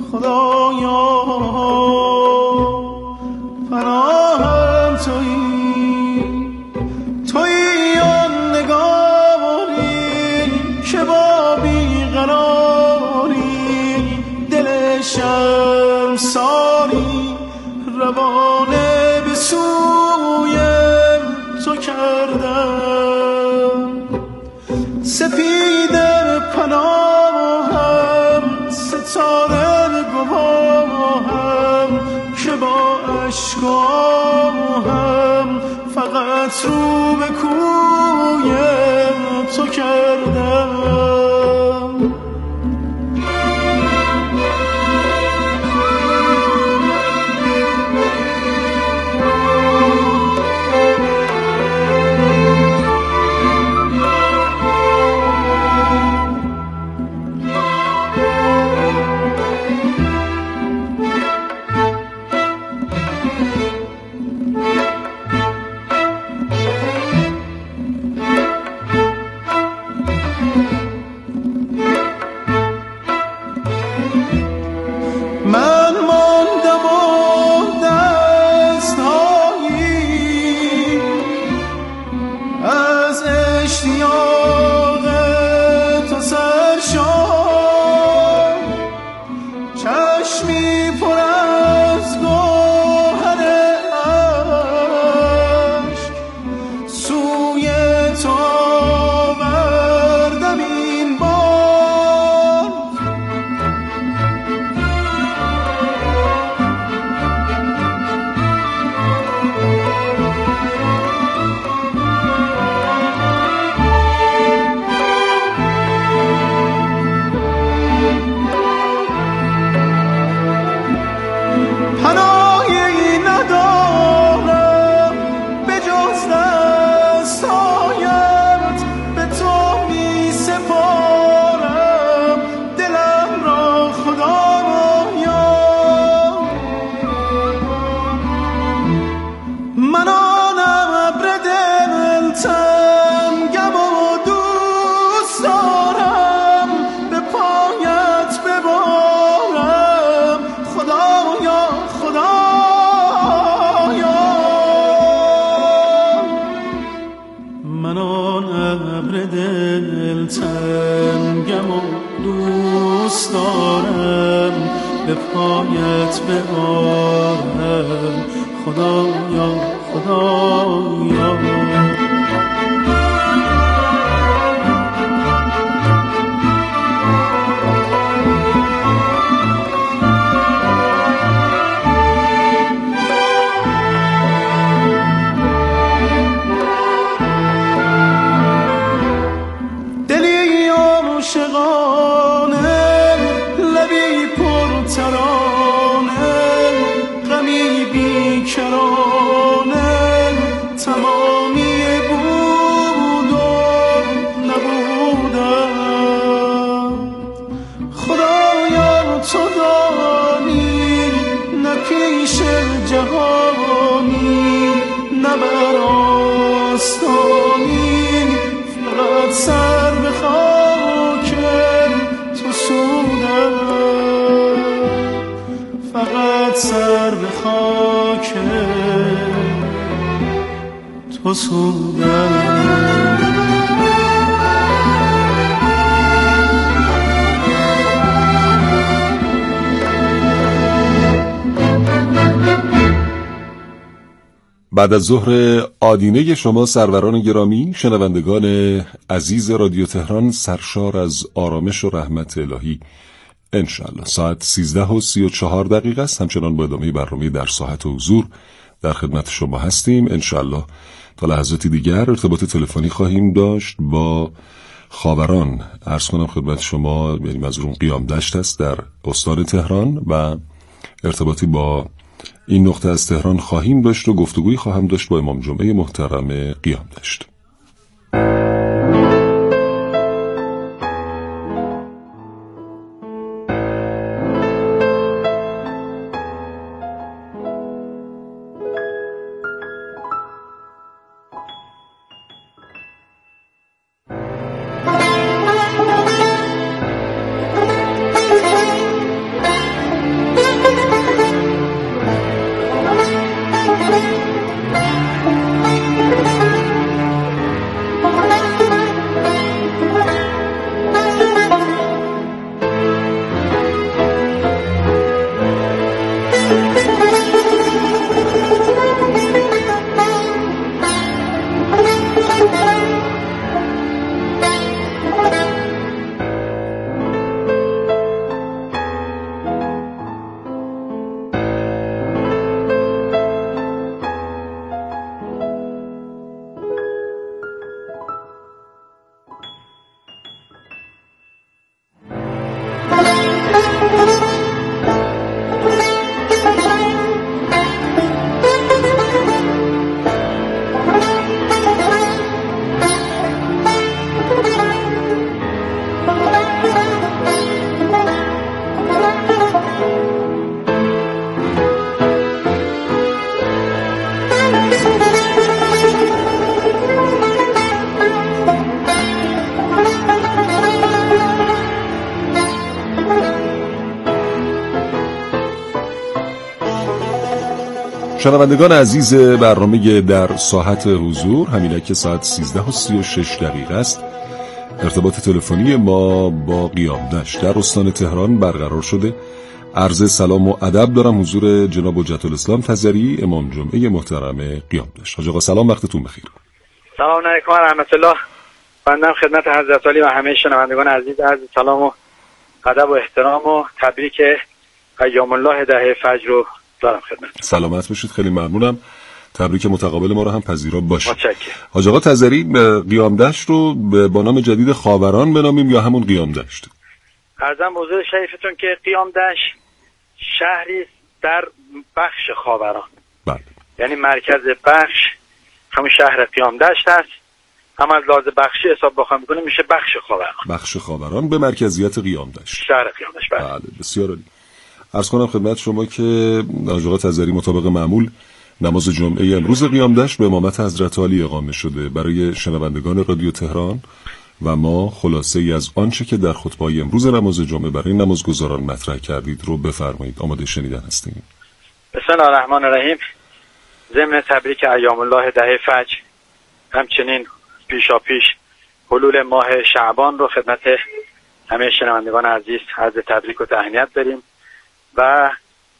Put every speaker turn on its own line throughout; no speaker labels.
خدایا پناهم تویی آن نگاری که با بیقراری دل شرمساری روانه به سوی تو کردم. سپیده پناهم ستاره گواهم که با اشکام فقط رو به کوی تو کردم.
بعد از ظهر آدینه شما سروران گرامی، شنوندگان عزیز رادیو تهران، سرشار از آرامش و رحمت الهی انشالله. ساعت 13:34 است. همچنان با ادامه برنامه در ساحت حضور در خدمت شما هستیم. انشالله تا لحظاتی دیگر ارتباط تلفنی خواهیم داشت با خاوران. عرض کنم خدمت شما، یعنی منظورم قیام دشت است در استان تهران، و ارتباطی با این نقطه از تهران خواهیم داشت و گفتگویی خواهم داشت با امام جمعه محترم قیام دشت. شنوندگان عزیز برنامه در ساحت حضور، همینه که ساعت 13:36 است. ارتباط تلفنی ما با قیامدشت در استان تهران برقرار شده. عرض سلام و ادب دارم حضور جناب حجت الاسلام تزری، امام جمعه محترم قیامدشت. حاج آقا سلام، وقتتون بخیر.
سلام علیکم و رحمت الله. بنده خدمت حضرت علی و همه شنوندگان عزیز عرض سلام و ادب و احترام و تبریک ایام الله دهه فجر رو دارم خدمت.
سلامت باشید، خیلی ممنونم. تبریک متقابل ما رو هم پذیرا باشید.
متشکرم.
حاج آقا تزری، قیامدشت رو با نام جدید خاوران بنامیم یا همون قیامدشت؟
عرضم به حضور شریفتون که قیامدشت شهری در بخش خاوران،
بله،
یعنی مرکز بخش همون شهر قیامدشت است، اما از لحاظ بخشی حساب بخوام بکنیم میشه بخش خاوران.
بخش خاوران به مرکزیت قیامدشت،
شهر قیامدشت.
بله، بسیار عالی. عرض کنم خدمت شما که حاج آقا تزری مطابق معمول نماز جمعه امروز قیامدشت به امامت حضرت علی اقامه شده برای شنوندگان رادیو تهران و ما خلاصه ای از آنچه که در خطبه‌های امروز نماز جمعه برای نمازگزاران مطرح کردید رو بفرمایید. آماده شنیدن هستیم.
بسم الله الرحمن الرحیم. ضمن تبریک ایام الله دهه فجر، همچنین پیشاپیش حلول ماه شعبان رو خدمت همه شنوندگان عزیز عرض تبریک و تهنیت داریم و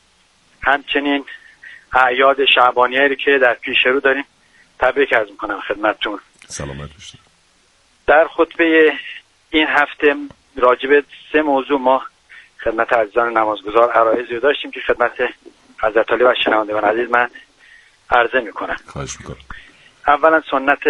همچنین اعیاد شعبانیه که در پیش رو داریم تبریک عرض میکنم خدمتتون.
سلامت باشید.
در خطبه این هفته راجع به 3 موضوع ما خدمت عزیزان نمازگزار عرایضی داشتیم که خدمت حضرت علی و شنوندگان عزیز من عرضه میکنم.
خواهش میکنم.
اولا سنت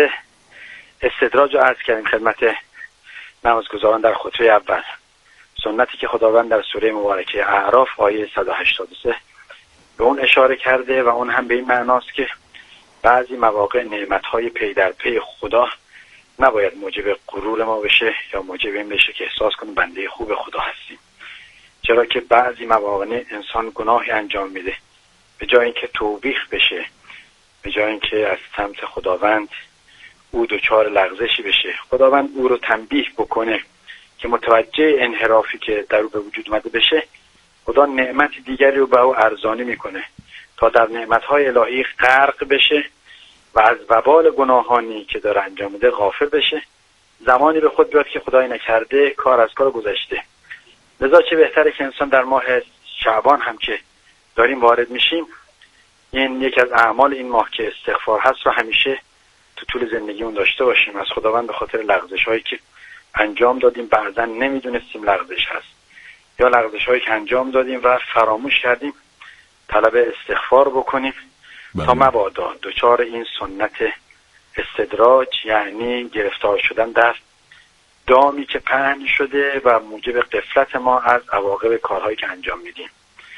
استدراج رو عرض کردیم خدمت نمازگزاران در خطبه اول، سنتی که خداوند در سوره مبارکه اعراف آیه 183 به اون اشاره کرده و اون هم به این معناست که بعضی مواقع نعمت‌های پی در پی خدا نباید موجب غرور ما بشه یا موجب این بشه که احساس کنیم بنده خوب خدا هستیم، چرا که بعضی مواقع انسان گناهی انجام میده، به جای اینکه توبیخ بشه، به جای اینکه از سمت خداوند او دچار لغزشی بشه، خداوند او رو تنبیه بکنه که متوجه انحرافی که در او به وجود اومده بشه، خدا نعمت دیگری رو به او ارزانی میکنه تا در نعمتهای الهی غرق بشه و از وبال گناهانی که داره انجام میده غافل بشه. زمانی به خود بیاد که خدای نکرده کار از کار گذشته. لذا چه بهتره که انسان در ماه شعبان هم که داریم وارد میشیم، این یکی از اعمال این ماه که استغفار هست رو همیشه تو طول زندگیمون داشته باشیم. از خداوند به خاطر لغزش هایی که انجام دادیم بعضا نمیدونستیم لغزش هست یا لغزش هایی که انجام دادیم و فراموش کردیم طلب استغفار بکنیم تا مبادا دچار این سنت استدراج، یعنی گرفتار شدن در دامی که پهن شده و موجب غفلت ما از عواقب کارهایی که انجام میدیم.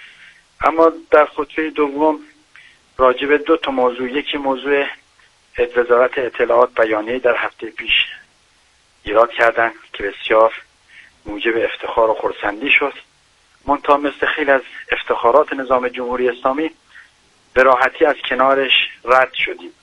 اما در خطبه دوم راجع به 2 موضوع، یکی موضوع وزارت اطلاعات بیانیه در هفته پیش ایراد کردن که بسیار موجب افتخار و خرسندی شد، منتها مثل خیلی از افتخارات نظام جمهوری اسلامی به راحتی از کنارش رد شدیم.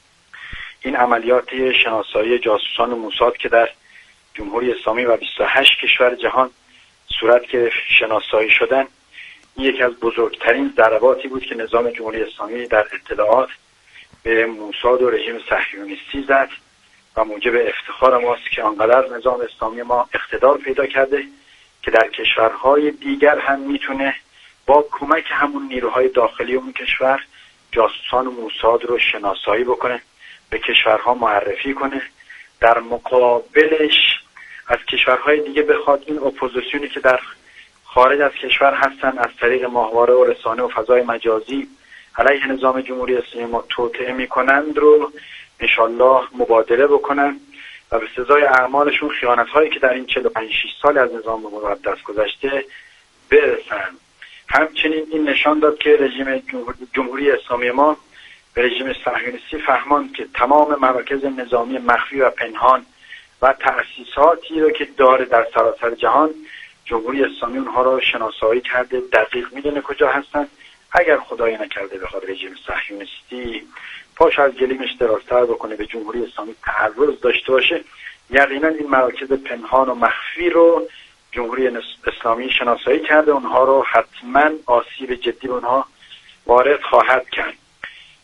این عملیات شناسایی جاسوسان و موساد که در جمهوری اسلامی و 28 کشور جهان صورت گرفت، شناسایی شدن، این یکی از بزرگترین ضرباتی بود که نظام جمهوری اسلامی در اطلاعات به موساد و رژیم صهیونیستی زد و موجب افتخار ماست که آنقدر نظام اسلامی ما اقتدار پیدا کرده که در کشورهای دیگر هم میتونه با کمک همون نیروهای داخلی اون کشور جاسوسان و موساد رو شناسایی بکنه، به کشورها معرفی کنه، در مقابلش از کشورهای دیگه بخواد این اپوزیسیونی که در خارج از کشور هستن از طریق ماهواره و رسانه و فضای مجازی علیه نظام جمهوری اسلامی ما توطئه میکنند رو انشالله مبادله بکنن و به سزای اعمالشون، خیانت‌هایی که در این 45-6 سال از نظام مقدس گذشته برسن. همچنین این نشان داد که رژیم جمهوری اسلامی ما به رژیم صهیونیستی فهماند که تمام مراکز نظامی مخفی و پنهان و تأسیساتی رو که داره در سراسر جهان، جمهوری اسلامی اونها رو شناسایی کرده، دقیق میدونه کجا هستن. اگر خدای نکرده بخواد رژیم صهیونیستی پاش از گلیمش درازتر بکنه، به جمهوری اسلامی تعرض داشته باشه، یقینا این مراکز پنهان و مخفی رو جمهوری اسلامی شناسایی کرده، اونها رو حتما آسیب جدی به اونها وارد خواهد کرد.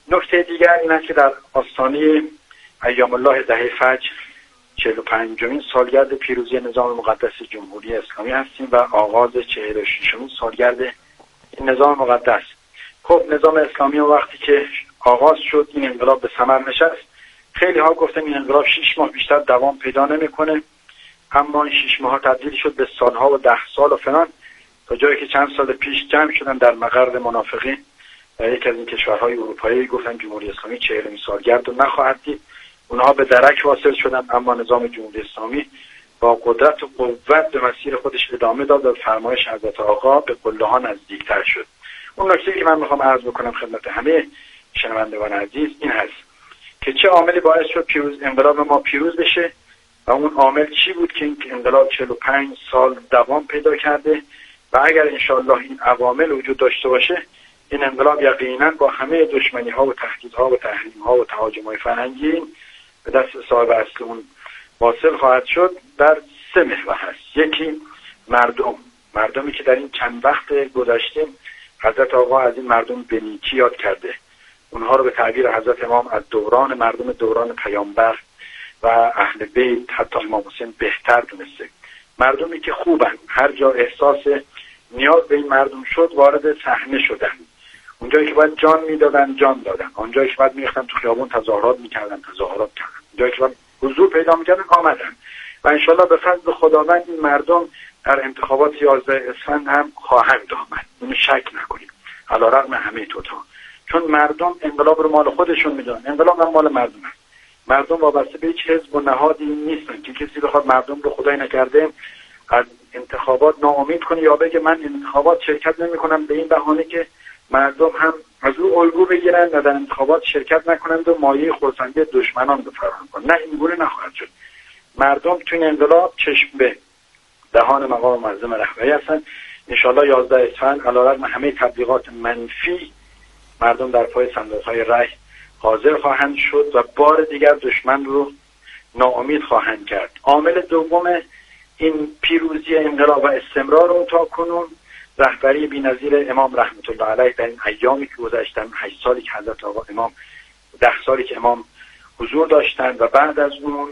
نکته دیگر این است که در آستانه ایام الله دهه فجر 45مین سالگرد پیروزی نظام مقدس جمهوری اسلامی هستیم و آغاز 46مین سالگرد این نظام مقدس. خب نظام اسلامی وقتی که آغاز شد، این انقلاب به ثمر نشست. خیلی ها گفتن این انقلاب 6 ماه بیشتر دوام پیدا نمیکنه، اما این 6 ماه تبدیل شد به سالها و 10 سال و فلان، تا جایی که چند سال پیش جمع شدن در مقر منافقین در یک از این کشورهای اروپایی گفتن جمهوری اسلامی 40مین سالگرد رو نخواهد دید. اونها به درک واصل شدن، اما نظام جمهوری اسلامی با قدرت و قوت به مسیر خودش ادامه داد و فرمایش حضرت آقا به قله ها نزدیکتر شد. اون نکته که من میخوام عرض بکنم خدمت همه شنوندگان عزیز این هست که چه عاملی باعث شد انقلاب ما پیروز بشه و اون عامل چی بود که این انقلاب 45 سال دوام پیدا کرده و اگر انشاءالله این عوامل وجود داشته باشه، این انقلاب یقینا با همه دشمنی ها و تهدیدها و تحریم ها و تهاجم های فرهنگی به دست صاحب اصل اون واصل خواهد شد. در 3 محور هست. یکی مردمی که در این چند وقت گذشته حضرت آقا از این مردم به نیکی یاد کرده، اونها رو به تعبیر حضرت امام از دوران پیامبر و اهل بیت حتی امام حسین بهتر دونسته. مردمی که خوبن، هر جا احساس نیاز به این مردم شد وارد صحنه شدن، اونجایی که باید جان میدادن جان دادن، اونجایی که باید میریختن تو خیابون تظاهرات میکردن، اونجایی که باید حضور پیدا میکردن آمدن و انشالله به فضل خداوند این مردم در انتخابات 11 اسفند هم خواهند آمد، اینو شک نکنیم علیرغم همه توتا، چون مردم انقلاب رو مال خودشون میدونن. انقلاب هم مال مردم هست. مردم وابسته به هیچ حزب و نهادی نیستن که کسی بخواد مردم رو خدای نکرده از انتخابات ناامید کنه یا بگه من انتخابات شرکت نمی‌کنم به این بهانه که مردم هم از او الگو بگیرن و در انتخابات شرکت نکنند و مایه خرسندی دشمنان رو فراهم کنند. نه، این گونه نخواهد شد. مردم تو این انقلاب چشم به دهان مقام معظم رهبری هستن. انشالله 11 اسفند علیرغم همه تبلیغات منفی مردم در پای صندوق‌های رای حاضر خواهند شد و بار دیگر دشمن رو ناامید خواهند کرد. عامل دوم این پیروزی انقلاب و استمرار اون تا کنون رهبری بی‌نظیر امام رحمت الله علیه در این ایامی که گذشتن، 8 سالی که حضرت آقا امام 10 سالی که امام حضور داشتند و بعد از اون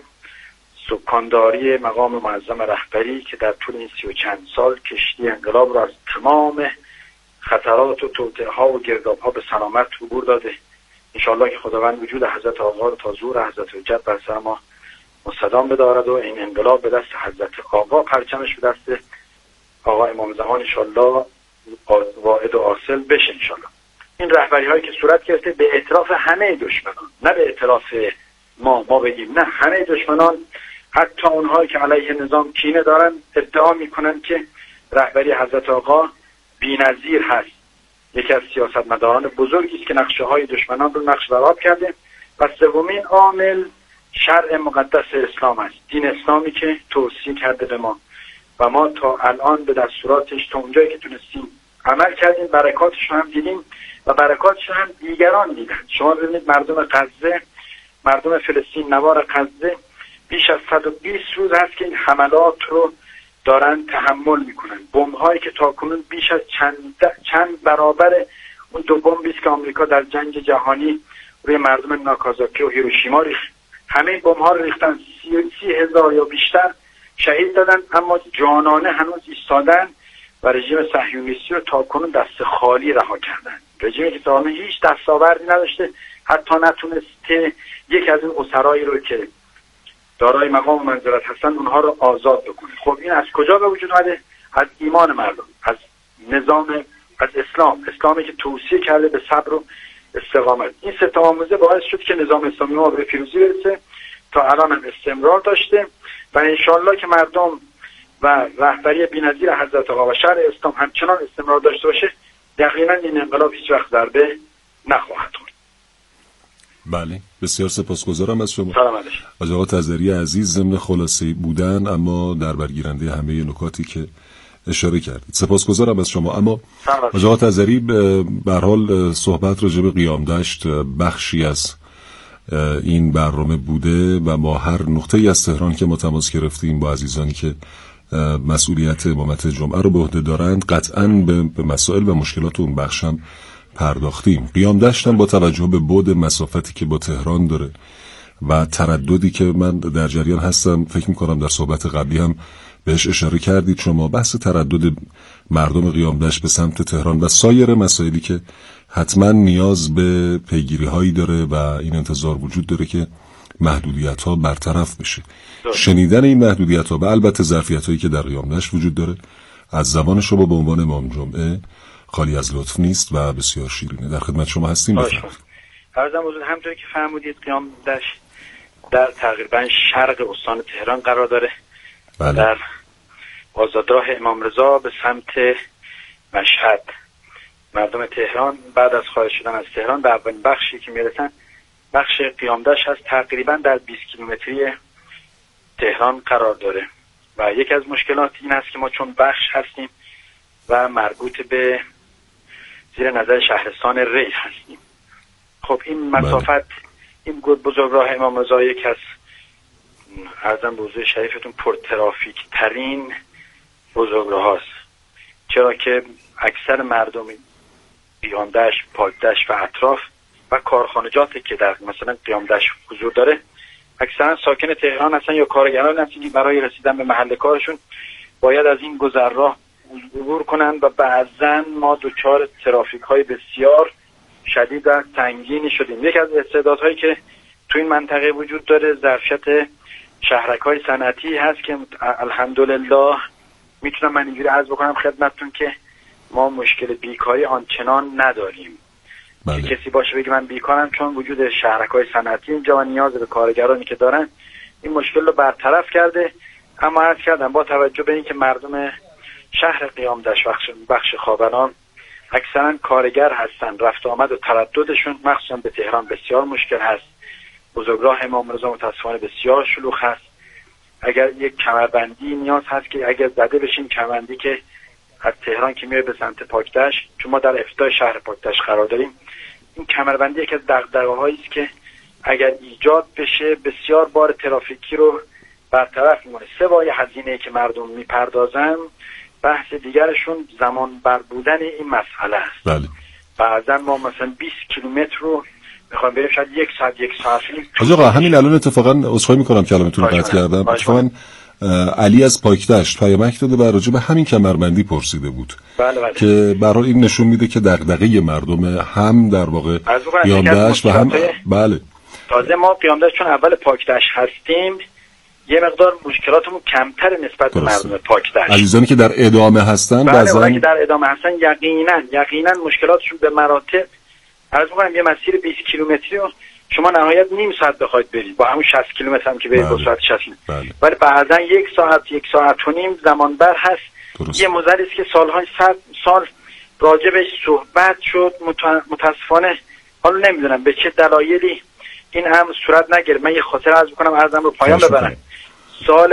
سکانداری مقام معظم رهبری که در طول این 30 و چند سال کشتی انقلاب را از تمام خطرات و توطئه‌ها و گرداب‌ها به سلامت عبور داده. انشاءالله که خداوند وجود حضرت آقا رو تا ظهور حضرت حجت بر سر ما مستدام بدارد و این انقلاب به دست حضرت آقا، پرچمش به دست آقا امام زمان انشاءالله واحد و اصل بشه انشاءالله. این رهبری هایی که صورت گرفته به اعتراف همه دشمنان، نه به اعتراف ما بگیم، نه، همه دشمنان، حتی اونهایی که علیه نظام کینه دارن ادعا میکنن که رهبری حضرت آقا بی‌نظیر هست. یکی از سیاستمداران بزرگی است که نقشه های دشمنان رو نقش برآب کرده. و سومین عامل شرع مقدس اسلام است، دین اسلامی که توصیه کرده به ما و ما تا الان به دستوراتش تا اونجایی که تونستیم عمل کردیم، برکاتش رو هم دیدیم و برکاتش رو هم دیگران دیدن. شما ببینید مردم غزه، مردم فلسطین نوار غزه بیش از 120 روز هست که این حملات رو دارن تحمل میکنن. بمب‌هایی که تاکنون بیش از چند برابر اون 2 بمبی است که آمریکا در جنگ جهانی روی مردم ناکازاکی و هیروشیما ریخت، همه بمب‌ها رو ریختن، 30,000 یا بیشتر شهید دادن، اما جانانه هنوز ایستادن و رژیم صهیونیستی رو تاکنون دست خالی رها کردن. رژیمی که تا هیچ دستاوردی نداشته، حتی نتونسته یک از این اسرایی رو که دارای مقام و منزلت هستن اونها رو آزاد بکنه. خب این از کجا به وجود اومده؟ از ایمان مردم، از نظام، از اسلامی که توصیه کرده به صبر و استقامت. این 3 تا آموزه باعث شد که نظام اسلامی ما به پیروزی برسه، تا الان هم استمرار داشته و انشالله که مردم و رهبری بی‌نظیر حضرت آقا و شرع اسلام همچنان استمرار داشته باشه، یقینا این انقلاب هیچ وقت ضربه نخواهد خورد.
بله، بسیار سپاسگزارم از شما.
سلام علیکم.
از آقا تذری عزیز ضمن خلاصه بودن اما در برگیرنده همه نکاتی که اشاره کردید. سپاسگزارم از شما. اما از آقا تذری به هر حال صحبت راجع به قیام دشت بخشی از این برنامه بوده و ما هر نقطه‌ای از تهران که ما تماس گرفتیم با عزیزانی که مسئولیت امامت جمعه رو به عهده دارند قطعاً به مسائل و مشکلات اون بخش هم پرداختیم. قیام دشت هم با توجه به بعد مسافتی که با تهران داره و ترددی که من در جریان هستم، فکر میکنم در صحبت قبلی هم بهش اشاره کردید شما، بحث تردد مردم قیام دشت به سمت تهران و سایر مسائلی که حتما نیاز به پیگیری هایی داره و این انتظار وجود داره که محدودیت ها برطرف بشه. شنیدن این محدودیت ها و البته ظرفیت هایی که در قیام دشت وجود داره از زبان شما به عنوان امام جمعه خالی از لطف نیست و بسیار شیرینه. در خدمت شما هستیم. بفرمایید.
عرضم حضور همونطوری که فرمودید قیام دشت در تقریبا شرق استان تهران قرار داره.
بله.
در آزادراه امام رضا به سمت مشهد. مردم تهران بعد از خارج شدن از تهران به اولین بخشی که میرسن بخش قیام دشت هست، تقریبا در 20 کیلومتری تهران قرار داره و یکی از مشکلات این است که ما چون بخش هستیم و مربوط به زیر نظر شهرستان ری هستیم. خب این مسافت، این بزرگراه امام رضا یک از عرضم به حضور شریفتون پرترافیک ترین بزرگراه هاست، چرا که اکثر مردم قیام دشت، پاک دشت و اطراف و کارخانجاتی که در مثلا قیام دشت حضور داره اکثرا ساکن تهران هستن یا کارگران هستن که برای رسیدن به محل کارشون باید از این گذرراه عبور کنن و بعضا ما دچار ترافیک های بسیار شدید و سنگینی شدیم. یکی از استعدادهایی که تو این منطقه وجود داره ظرفیت شهرک‌های صنعتی هست که الحمدلله میتونم من اینجوری عرض بکنم خدمتتون که ما مشکل بیکاری آنچنان نداریم.
بله.
که کسی باشه بگه من بیکارم، چون وجود شهرک‌های صنعتی اینجا و نیاز به کارگرانی که دارن این مشکل رو برطرف کرده. اما عرض کردم با توجه به اینکه مردم شهر قیام دشت بخش خاوران اکثرا کارگر هستن، رفت آمد و ترددشون مخصوصا به تهران بسیار مشکل هست. بزرگراه امام رضا متاسفانه بسیار شلوغ هست. اگر یک کمربندی نیاز هست که اگر زده بشیم کمربندی که از تهران که میره به سمت پاک دشت، چون ما در افتای شهر پاک دشت قرار داریم، این کمربندی یکی از دغدغه‌هایی است که اگر ایجاد بشه بسیار بار ترافیکی رو برطرف می‌کنه. سوای هزینه‌ای که مردم میپردازن، بحث دیگرشون زمان بر بودن این مسئله است.
بله.
بعضا ما مثلا 20 کیلومتر رو میخوام بریم، شاید یک ساعت
آقا همین الان اتفاقا عذرخواهی میکنم کلامتون رو قطع کردم. اتفاقا علی از پاک دشت پیامک داده و راجع به همین کمربندی پرسیده بود.
بله.
که برای این نشون میده که دغدغه مردم هم در واقع قیام دشت و هم بله.
تازه ما قیام دشت چون اول پاک دشت هستیم یه مقدار مشکلاتمون کمتر نسبت به مردم پاک دشت.
عزیزانی که در ادامه هستن
بعضی که در ادامه هستن یقینا مشکلاتشون به مراتب عرض می‌کنم. یه مسیر 20 کیلومتری رو شما نهایت نیم ساعت بخواید برید، با همون 60 کیلومتر هم که برید با سرعت 60. ولی بعضا یک ساعت و نیم زمان بر هست.
درست.
یه موضوعی است که سالهای سال راجبش صحبت شد، متاسفانه حالا نمیدونم به چه دلایلی این هم صورت نگرفت. من یه خاطره عرض می‌کنم عرضم رو پایان ببرم. سال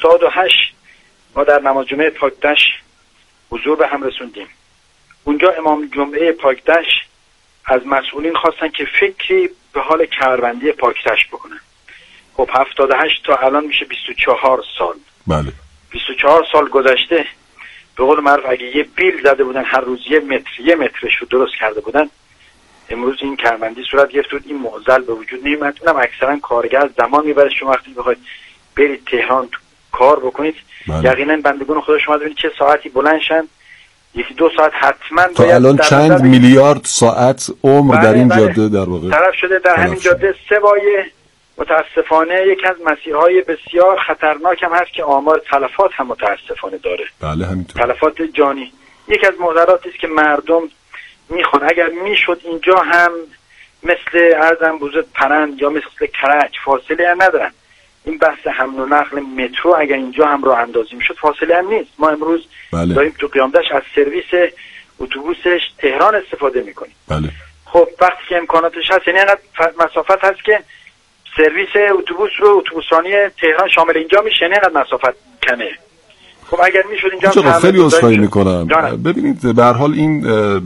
78 ما در نماز جمعه پاک دشت حضور به هم رسوندیم. اونجا امام جمعه پاک دشت از مسئولین خواستن که فکری به حال کمربندی پاک دشت بکنن. خب 78 تا الان میشه 24 سال.
بله.
24 سال گذشته. به قول معروف اگه یه بیل زده بودن هر روز یه مترش رو درست کرده بودن، امروز این کمربندی صورت گرفت بود، این معضل به وجود نمیاد. اونم اکثرا کارگر زمان میبره. شما وقتی بخواید برید تهران کار بکنید، یقینا بندگان خدا شما ببینید چه ساعتی بلند شن، یکی دو ساعت حتما
تا الان چند میلیارد ساعت عمر در این جاده در واقع
طرف شده. در همین جاده سوای متاسفانه یک از مسیرهای بسیار خطرناک هم هست که آمار تلفات هم متاسفانه داره.
بله همینطور.
تلفات جانی یک از معضلاتی است که مردم میخوان اگر میشد اینجا هم مثل ارزم بوزد پرند یا مثل کرج فاصله هم ندارن. این بحث حمل و نقل مترو اگر اینجا هم راه اندازی میشد فاصله هم نیست. ما امروز داریم تو قیام دشت از سرویس اتوبوسش تهران استفاده میکنیم.
بله.
خب وقتی که امکاناتش هست، یعنی مسافت هست که سرویس اتوبوس رو اتوبوسرانی تهران شامل اینجا میشه، نه مسافت کمه. خب اگر میشد اینجا
خیلی عذرخواهی میکنم. ببینید به هر حال این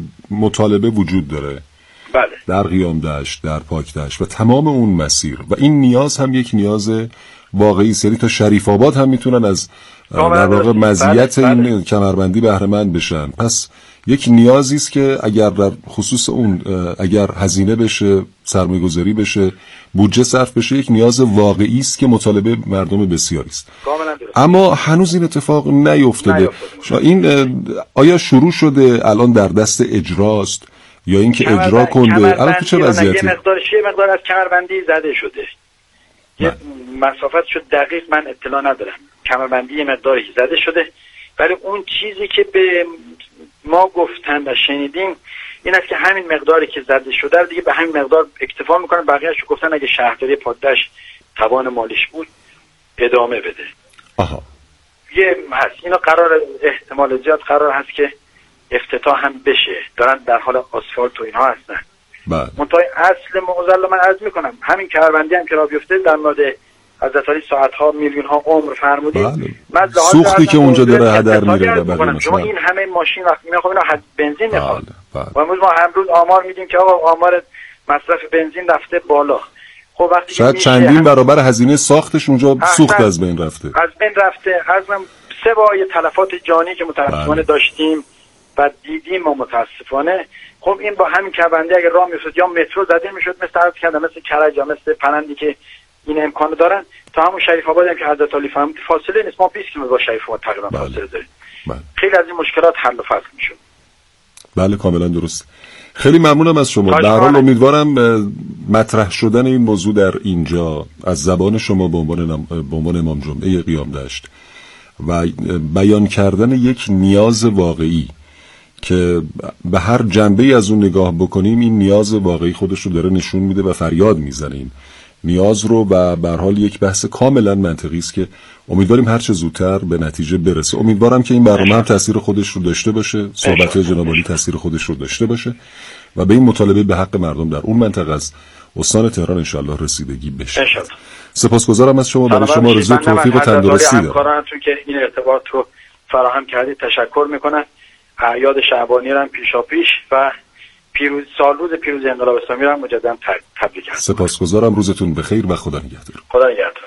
مطالبه وجود داره.
بله.
در قیام دشت، در پاک دشت و تمام اون مسیر و این نیاز هم یک نیاز واقعی سری تا شریف آباد هم میتونن از در واقع مزیت این کمربندی بهره مند بشن. پس یک نیازی است که اگر در خصوص اون اگر هزینه بشه، سرمایه‌گذاری بشه، بودجه صرف بشه، یک نیاز واقعی است که مطالبه مردم بسیاری است. اما هنوز این اتفاق نیفتاده. این آیا شروع شده الان در دست اجراست یا اینکه اجرا کنده؟ الان چه وضعیتی؟
مقدار از کمربندی زده شده. یه مسافت شد دقیق من اطلاع ندارم. کمربندی مقداری زده شده، ولی اون چیزی که به ما گفتن و شنیدیم این است که همین مقداری که زده شده دیگه به همین مقدار اکتفا میکنن. بقیه‌اش گفتن اگه شهرداری پادش توان مالیش بود ادامه بده.
آها.
یه هست اینا قرار احتمال زیاد قرار هست که افتتاح هم بشه. دارن در حال آسفالت و اینها هستن.
بله.
منتهای اصل معضل من عرض میکنم همین کمربندی هم که را بیفته در مورد حضرت علی ساعت‌ها میلیون‌ها عمر فرمودید.
بله. سوختی که اونجا داره هدر میره و
شما این همه ماشین وقتی میخوام اینا بنزین میخواد.
بله.
و ما امروز آمار میدیم که آقا آمار مصرف بنزین رفته بالا. خب وقتی
شاید چندین برابر هزینه ساختش اونجا سوخت از بین رفته.
ازم سه بار تلفات جانی که متاسفانه داشتیم و دیدیم و متاسفانه. خب این با همین کمربندی اگه راه می‌افتاد یا مترو زده میشد، مثل عرض کردم مثل کرج یا مثل پرندی که این امکانو دارن. تا همون شریف آباد هم که حضرت علی فرمود فاصله نیست، ما 20 کیلومتر با شریف آباد تقریبا فاصله داریم. خیلی از این مشکلات حل و فصل میشد.
بله کاملا درست. خیلی ممنونم از شما. در حال امیدوارم مطرح شدن این موضوع در اینجا از زبان شما به عنوان امام جمعه قیام دشت و بیان کردن یک نیاز واقعی که به هر جنبه‌ای از اون نگاه بکنیم این نیاز واقعی خودش رو داره نشون میده و فریاد میزنه این نیاز رو و به هر حال یک بحث کاملا منطقی است که امیدواریم هر چه زودتر به نتیجه برسه. امیدوارم که این برنامه هم تاثیر خودش رو داشته باشه، صحبت‌های جناب عالی تاثیر خودش رو داشته باشه و به این مطالبه به حق مردم در اون منطقه از استان تهران انشالله رسیدگی بشه. سپاسگزارم از شما. برای شما آرزوی توفیق و تندرستی دارم.
همکارانتون که این ارتباط رو فراهم کردید تشکر میکنم. اعیاد شعبانی رو هم پیشاپیش و روز پیروزی انقلاب اسلامی رو هم مجددا تبریک هستم.
سپاسگزارم. روزتون بخیر و خدا نگهدار.
خدا نگهدار.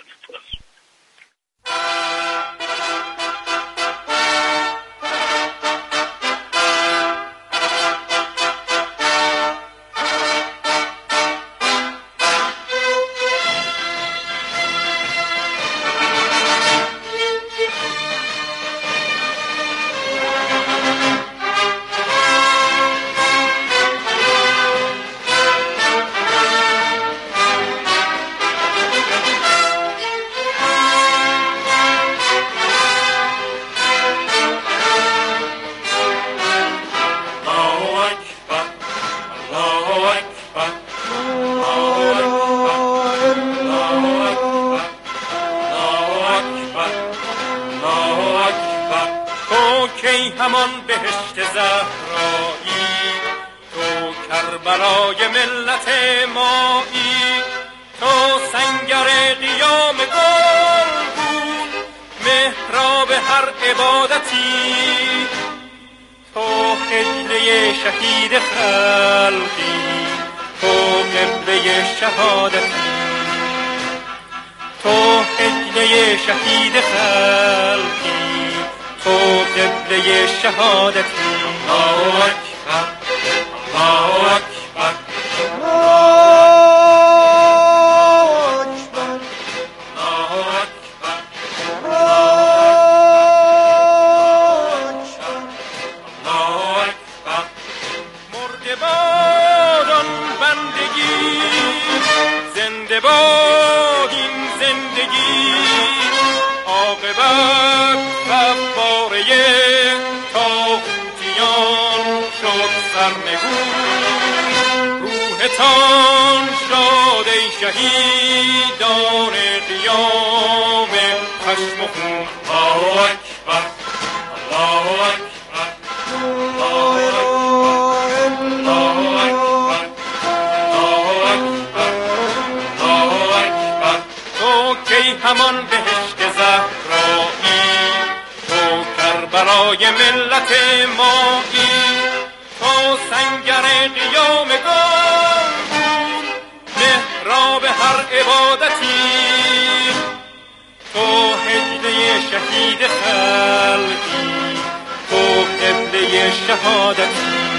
شهید خلقی تو قبله شهادت،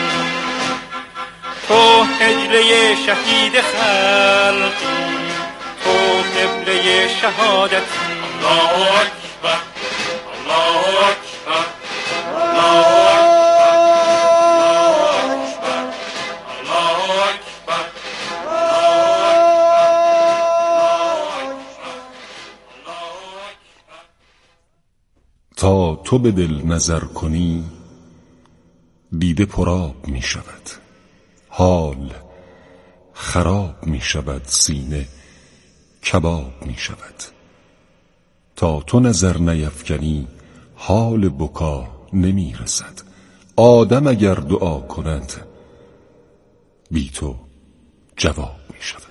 تو هجله شهید خلق، تو قبله شهادت. الله اکبر، الله اکبر، الله
تا تو به دل نظر کنی دیده پرآب می شود، حال خراب می شود، سینه کباب می شود. تا تو نظر نیفکنی حال بکا نمی رسد، آدم اگر دعا کند بی تو جواب می شود.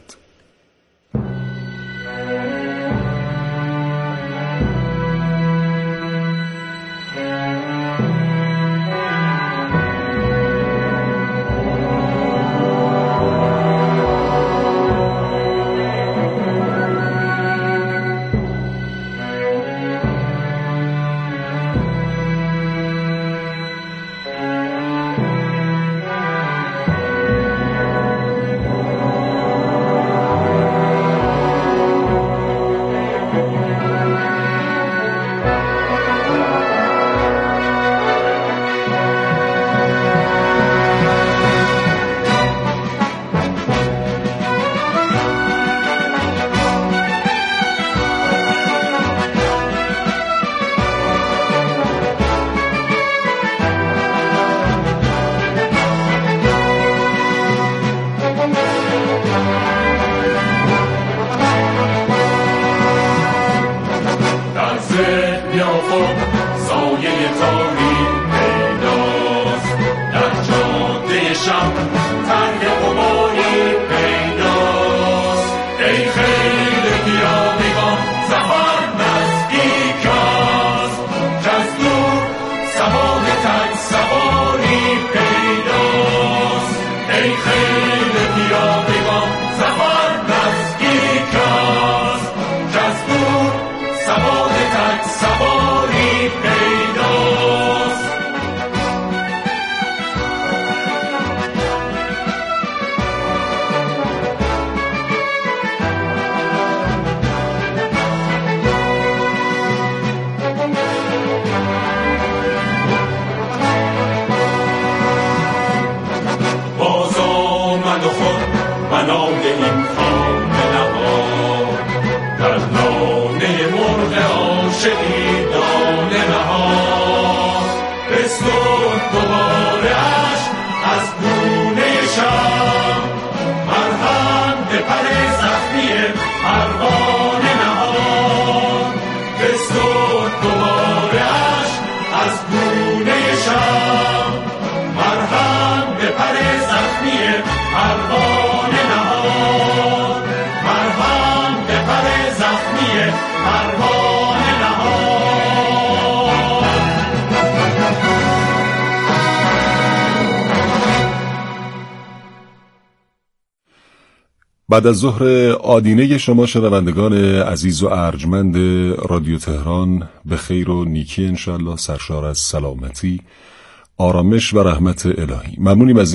بعد از ظهر آدینه شما شنوندگان عزیز و ارجمند رادیو تهران به خیر و نیکی انشالله، سرشار از سلامتی، آرامش و رحمت الهی. ممنونیم از